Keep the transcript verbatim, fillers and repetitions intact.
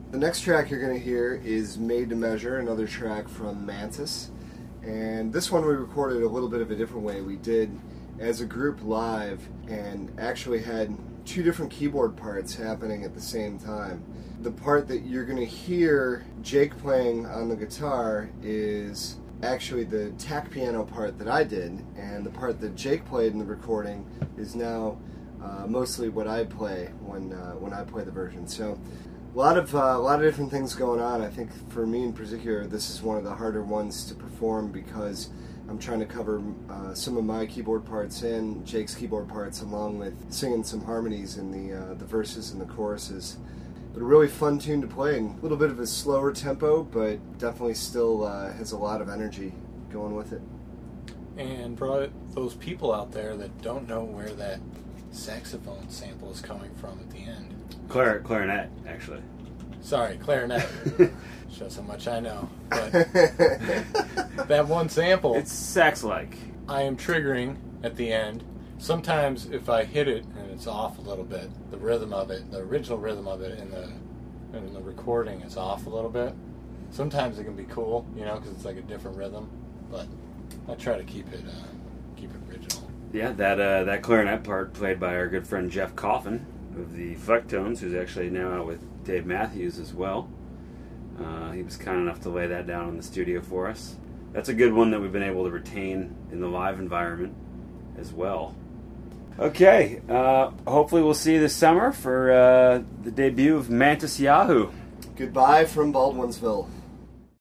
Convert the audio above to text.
The next track you're going to hear is Made to Measure, another track from Mantis. And this one we recorded a little bit of a different way. We did as a group live and actually had two different keyboard parts happening at the same time. The part that you're going to hear Jake playing on the guitar is actually the tack piano part that I did, and the part that Jake played in the recording is now uh, mostly what I play when uh, when I play the version. So a lot of uh, a lot of different things going on. I think for me in particular, this is one of the harder ones to perform because I'm trying to cover uh, some of my keyboard parts and Jake's keyboard parts, along with singing some harmonies in the uh, the verses and the choruses. But a really fun tune to play, and a little bit of a slower tempo, but definitely still uh, has a lot of energy going with it. And for those people out there that don't know where that saxophone sample is coming from at the end. Clar- clarinet, actually. Sorry, clarinet. Shows how much I know. But that one sample, It's sax-like. I am triggering at the end. Sometimes if I hit it and it's off a little bit, the rhythm of it, the original rhythm of it in the in the recording is off a little bit. Sometimes it can be cool, you know, because it's like a different rhythm. But I try to keep it uh, keep it original. Yeah, that uh, that clarinet part played by our good friend Jeff Coffin of the Flecktones, who's actually now out with Dave Matthews as well. Uh, he was kind enough to lay that down in the studio for us. That's a good one that we've been able to retain in the live environment as well. Okay, uh, hopefully we'll see you this summer for uh, the debut of Mantis Yahoo. Goodbye from Baldwinsville.